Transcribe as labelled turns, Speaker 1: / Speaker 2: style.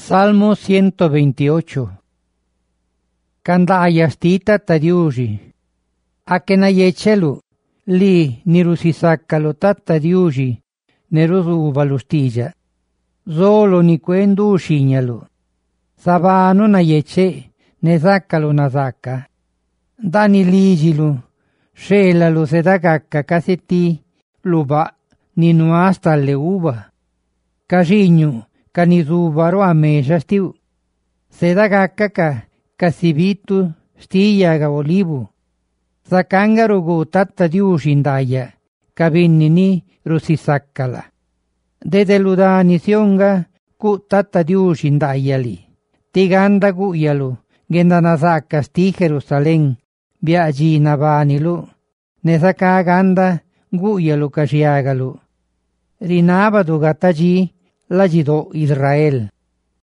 Speaker 1: Salmo 128. Kandayastita tadiuji. Akenayechelu li nirusisakalo tadiuji neruzu balustilla. Zolo ni kuendu shiñalu. Sabano nayeche nezakalo nazaka. Dani lijilu shelalu sedagaka kaseti luba ninuasta leuba. Kajiñu kanizubaro amejastiu. Sedagaka kasibitu stiyaga olivu. Sakangarugu tata diushindaya kabinini rusisakala. Dedeludanisionga ku tata diushindayali. Tiganda guyalu gendanazaka sti Jerusalén viaji nabanilu. Nesakaganda guyalu kashiagalu. Rinabadu gataji lajido Israel.